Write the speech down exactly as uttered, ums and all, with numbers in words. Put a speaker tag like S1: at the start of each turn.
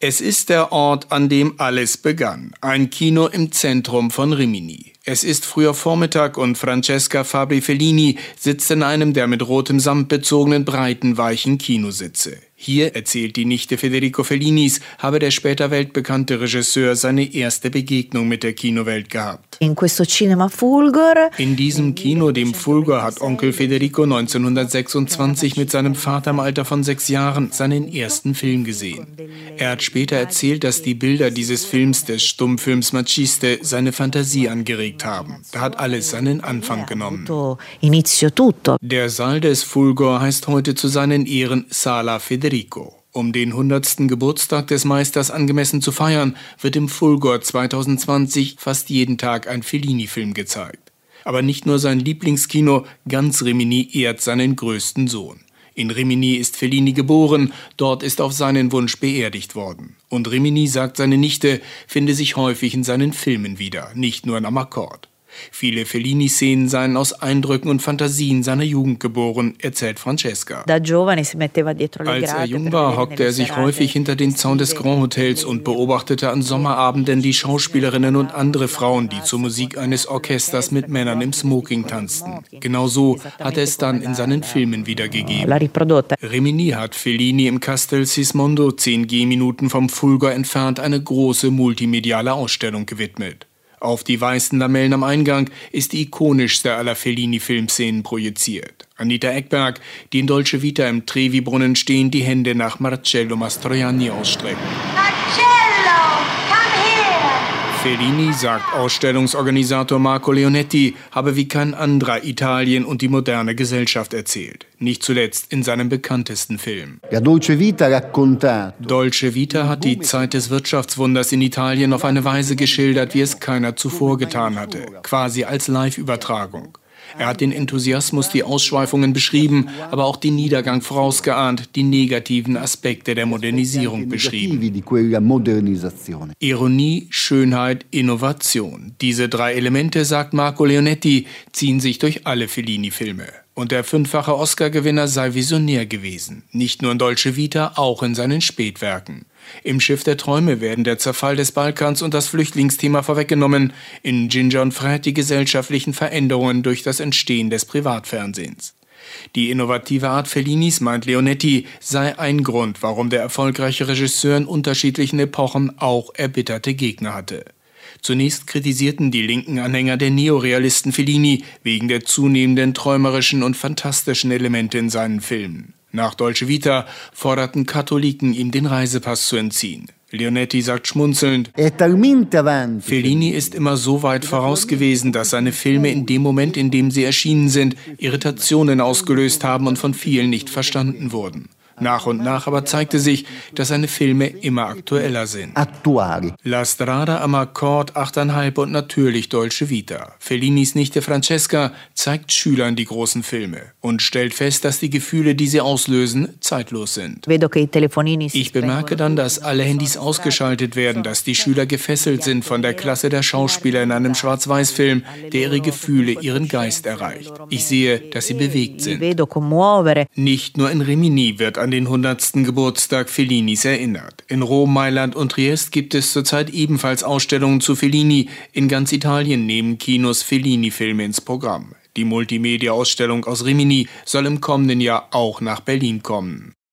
S1: Es ist der Ort, an dem alles begann. Ein Kino im Zentrum von Rimini. Es ist früher Vormittag und Francesca Fabri Fellini sitzt in einem der mit rotem Samt bezogenen breiten, weichen Kinositze. Hier, erzählt die Nichte Federico Fellinis, habe der später weltbekannte Regisseur seine erste Begegnung mit der Kinowelt gehabt.
S2: In questo cinema Fulgor.
S1: In diesem Kino, dem Fulgor, hat Onkel Federico neunzehnhundertsechsundzwanzig mit seinem Vater im Alter von sechs Jahren seinen ersten Film gesehen. Er hat später erzählt, dass die Bilder dieses Films, des Stummfilms Maciste, seine Fantasie angeregt haben. Da hat alles seinen Anfang genommen. Der Saal des Fulgor heißt heute zu seinen Ehren Sala Federico. Um den hundertsten Geburtstag des Meisters angemessen zu feiern, wird im Fulgor zweitausendzwanzig fast jeden Tag ein Fellini-Film gezeigt. Aber nicht nur sein Lieblingskino, ganz Rimini ehrt seinen größten Sohn. In Rimini ist Fellini geboren, dort ist auf seinen Wunsch beerdigt worden. Und Rimini, sagt seine Nichte, finde sich häufig in seinen Filmen wieder, nicht nur in Amarcord. Viele Fellini-Szenen seien aus Eindrücken und Fantasien seiner Jugend geboren, erzählt Francesca. Als er jung war, hockte er sich häufig hinter den Zaun des Grand Hotels und beobachtete an Sommerabenden die Schauspielerinnen und andere Frauen, die zur Musik eines Orchesters mit Männern im Smoking tanzten. Genau so hat er es dann in seinen Filmen wiedergegeben. Rimini hat Fellini im Castel Sismondo, zehn Gehminuten vom Fulgor entfernt, eine große multimediale Ausstellung gewidmet. Auf die weißen Lamellen am Eingang ist die ikonischste aller Fellini-Filmszenen projiziert. Anita Ekberg, die in Dolce Vita im Trevi-Brunnen stehen, die Hände nach Marcello Mastroianni ausstrecken. Marcello, come here! Fellini, sagt Ausstellungsorganisator Marco Leonetti, habe wie kein anderer Italien und die moderne Gesellschaft erzählt. Nicht zuletzt in seinem bekanntesten Film. Dolce Vita hat die Zeit des Wirtschaftswunders in Italien auf eine Weise geschildert, wie es keiner zuvor getan hatte, quasi als Live-Übertragung. Er hat den Enthusiasmus, die Ausschweifungen beschrieben, aber auch den Niedergang vorausgeahnt, die negativen Aspekte der Modernisierung beschrieben. Ironie, Schönheit, Innovation. Diese drei Elemente, sagt Marco Leonetti, ziehen sich durch alle Fellini-Filme. Und der fünffache Oscar-Gewinner sei visionär gewesen. Nicht nur in Dolce Vita, auch in seinen Spätwerken. Im Schiff der Träume werden der Zerfall des Balkans und das Flüchtlingsthema vorweggenommen. In Ginger und Fred die gesellschaftlichen Veränderungen durch das Entstehen des Privatfernsehens. Die innovative Art Fellinis, meint Leonetti, sei ein Grund, warum der erfolgreiche Regisseur in unterschiedlichen Epochen auch erbitterte Gegner hatte. Zunächst kritisierten die linken Anhänger der Neorealisten Fellini wegen der zunehmenden träumerischen und fantastischen Elemente in seinen Filmen. Nach Dolce Vita forderten Katholiken, ihm den Reisepass zu entziehen. Leonetti sagt schmunzelnd, Fellini ist immer so weit voraus gewesen, dass seine Filme in dem Moment, in dem sie erschienen sind, Irritationen ausgelöst haben und von vielen nicht verstanden wurden. Nach und nach aber zeigte sich, dass seine Filme immer aktueller sind. Attuali. La Strada Amarcord, achteinhalb und natürlich Dolce Vita. Fellinis Nichte Francesca zeigt Schülern die großen Filme und stellt fest, dass die Gefühle, die sie auslösen, zeitlos sind. Ich bemerke dann, dass alle Handys ausgeschaltet werden, dass die Schüler gefesselt sind von der Klasse der Schauspieler in einem Schwarz-Weiß-Film, der ihre Gefühle, ihren Geist erreicht. Ich sehe, dass sie bewegt sind. Nicht nur in Rimini wird an den hundertsten Geburtstag Fellinis erinnert. In Rom, Mailand und Triest gibt es zurzeit ebenfalls Ausstellungen zu Fellini. In ganz Italien nehmen Kinos Fellini-Filme ins Programm. Die Multimedia-Ausstellung aus Rimini soll im kommenden Jahr auch nach Berlin kommen.